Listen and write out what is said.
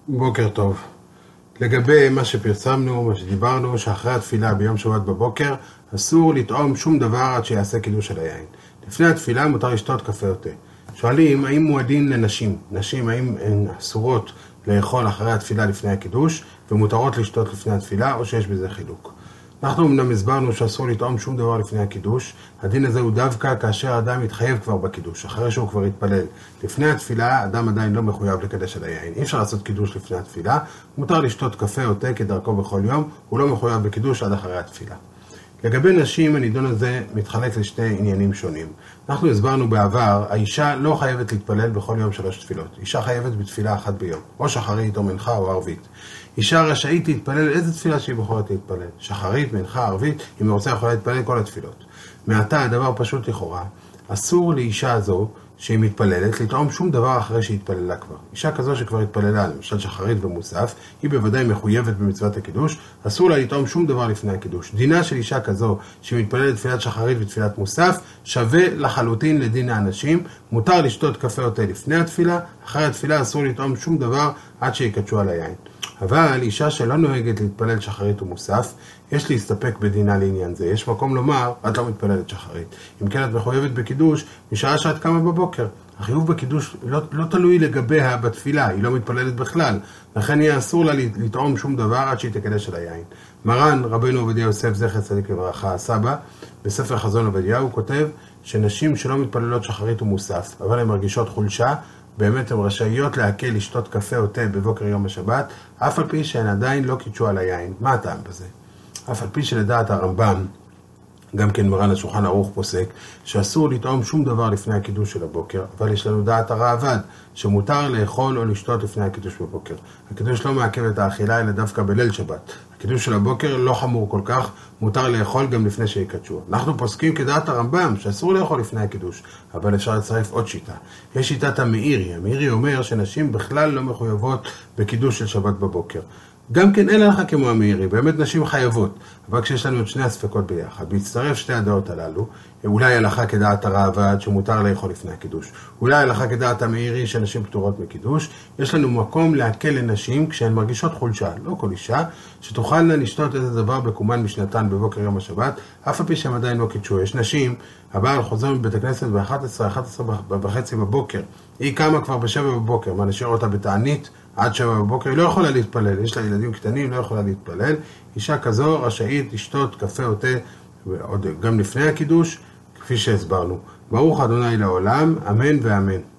בוקר טוב. לגבי מה שפרסמנו, מה שדיברנו, שאחרי התפילה ביום שבת בבוקר, אסור לטעום שום דבר עד שיעשה קידוש על היין. לפני התפילה מותר לשתות קפה או תה. שואלים, האם מועדים לנשים? נשים, האם הן אסורות לאכול אחרי התפילה לפני הקידוש, ומותרות לשתות לפני התפילה, או שיש בזה חילוק? אנחנו אמנם הסברנו שאסור לטעום שום דבר לפני הקידוש. הדין הזה הוא דווקא כאשר האדם יתחייב כבר בקידוש, אחרי שהוא כבר יתפלל. לפני התפילה, אדם עדיין לא מחויב לקדש על היין. אי אפשר לעשות קידוש לפני התפילה, מותר לשתות קפה או תה כדרכו בכל יום, הוא לא מחויב בקידוש עד אחרי התפילה. לגבי נשים, הנידון הזה מתחלק לשני עניינים שונים. אנחנו הסברנו בעבר, האישה לא חייבת להתפלל בכל יום 3 תפילות. אישה חייבת בתפילה אחת ביום, או שחרית או מנחה או ערבית. אישה רשאית להתפלל איזה תפילה שהיא בוחרת להתפלל. שחרית, מנחה, ערבית, אם היא רוצה יכולה להתפלל כל התפילות. מעתה, הדבר פשוט לכאורה, אסור לאישה הזו שהיא מתפללת לטעום שום דבר אחרי שהיא התפללה כבר. אישה כזו שכבר התפללה, למשל שחרית ומוסף, היא בוודאי מחויבת במצוות הקידוש, אסור לה לטעום שום דבר לפני הקידוש. דינה של אישה כזו שמתפללת תפילת שחרית ותפילת מוסף, שווה לחלוטין לדין האנשים. מותר לשתות קפה או תה לפני התפילה, אחרי התפילה אסור לטעום שום דבר עד שיקדשו על היין. אבל אישה שלא נוהגת להתפלל שחרית ומוסף, יש להסתפק בדינה לעניין זה. יש מקום לומר, את לא מתפללת שחרית. אם כן את מחויבת בקידוש, משעה שאת קמה בבוקר. החיוב בקידוש לא תלוי לגביה בתפילה, היא לא מתפללת בכלל. לכן יהיה אסור לה לטעום שום דבר עד שהיא תקדש על היין. מרן רבנו עובדיה יוסף זכר צדיק לברכה הסבא, בספר חזון עובדיה הוא כותב שנשים שלא מתפללות שחרית ומוסף, אבל הן מרגישות חולשה, באמת הן רשאיות להקל לשתות קפה או תה בבוקר יום השבת, אף על פי שהן עדיין לא קידשו על היין. מה הטעם בזה? אף על פי שלדעת הרמב"ם, גם כן מרן השולחן ערוך פוסק, שאסור לטעום שום דבר לפני הקידוש של הבוקר, אבל יש לנו דעת הראב"ד, שמותר לאכול או לשתות לפני הקידוש בבוקר. הקידוש לא מעכב את האכילה, אלא דווקא בליל שבת. הקידוש של הבוקר לא חמור כל כך, מותר לאכול גם לפני שיקדשו. אנחנו פוסקים כדעת הרמב"ם, שאסור לאכול לפני הקידוש, אבל אפשר לצרף עוד שיטה. יש שיטת המאירי. המאירי אומר שנשים בכלל לא מחויבות בקידוש של שבת בבוקר. גם כן אין לך כמו המאירי, באמת נשים חייבות, אבל כשיש לנו את שני הספקות ביחד, בהצטרף שתי הדעות הללו, אולי הלכה כדעת הראב"ד שמותר לאכול לפני הקידוש, אולי הלכה כדעת המאירי שנשים פטורות מקידוש, יש לנו מקום להקל לנשים כשהן מרגישות חולשה, לא כל אישה, שתוכלנה לשתות איזה דבר בקומן משנתן בבוקר יום השבת, אף על פי שהן עדיין לא קידשו. יש נשים, הבעל חוזר מבית הכנסת ב-11:30 בבוקר, היא קמה כבר ב-7 בבוקר, מה נשאר אותה בתענית עד 7 בבוקר, היא לא יכולה להתפלל, יש לה ילדים קטנים, לא יכולה להתפלל. אישה כזו רשאית לשתות קפה או תה גם לפני הקידוש, כפי שהסברנו. ברוך ה' לעולם, אמן ואמן.